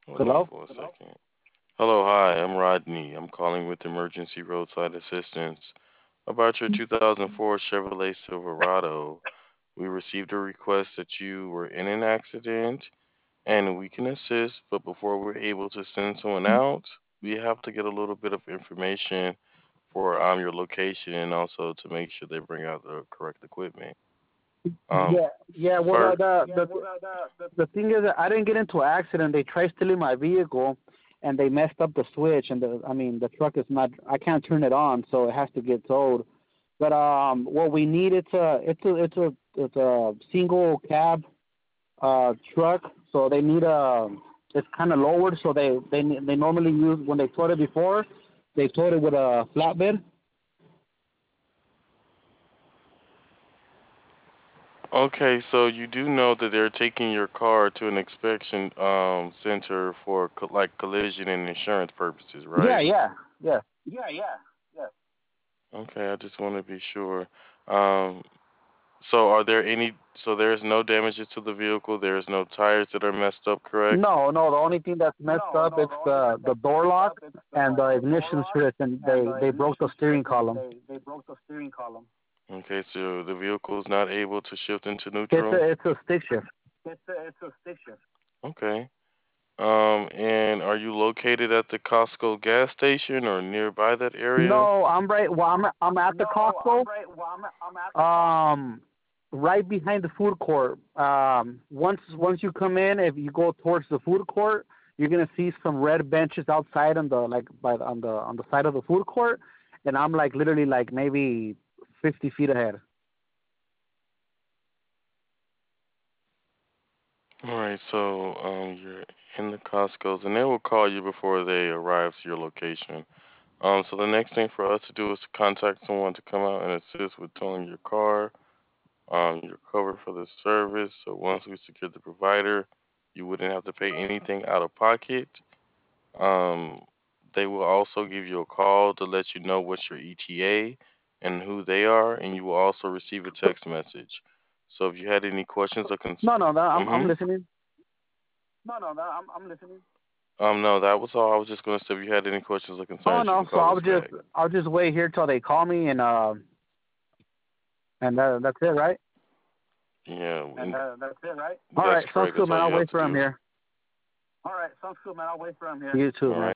Hold on Hello? for a second. Hello, hi, I'm Rodney. I'm calling with emergency roadside assistance about your 2004 Chevrolet Silverado. We received a request that you were in an accident and we can assist, but before we're able to send someone out, we have to get a little bit of information for your location and also to make sure they bring out the correct equipment. Um, Yeah, yeah. Well, first, the thing is, that I didn't get into an accident. They tried stealing my vehicle, and they messed up the switch. And the truck is not. I can't turn it on, so it has to get towed. But what we need it's a single cab truck. So they need it's kind of lowered. So they normally use when they towed it before, they towed it with a flatbed. okay, so you do know that they're taking your car to an inspection center for like collision and insurance purposes, Yeah, right? yeah, yeah. Okay, I just want to be sure. Um, so are there any? So there's no damages to the vehicle. There's no tires that are messed up, correct? No, no. The only thing that's messed up it's the door lock and the ignition switch, and they broke the steering column. Okay, so the vehicle is not able to shift into It's neutral. a stick shift. Okay. And are you located at the Costco gas station or nearby that area? No, I'm right. Well, I'm at the Costco. Um, right behind the food court. Once you come in, if you go towards the food court, you're gonna see some red benches outside on the like by the, on the side of the food court, and I'm like literally like maybe 50 feet ahead. All right, so you're in the Costco's, and they will call you before they arrive to your location. So the next thing for us to do is to contact someone to come out and assist with towing your car. You're covered for the service. So once we secure the provider, you wouldn't have to pay anything out of pocket. Um, they will also give you a call to let you know what's your ETA and who they are, and you will also receive a text message. So if you had any questions or concerns, No, no, no. I'm mm-hmm. listening. No, that was all. I was just gonna say if you had any questions or Oh concerns, you no, can so call us back. I'll just wait here till they call me and that's it, right? Yeah, and All that's right, sounds correct. good, That's all man. I'll you have wait to for him do. here. You too, All right. man.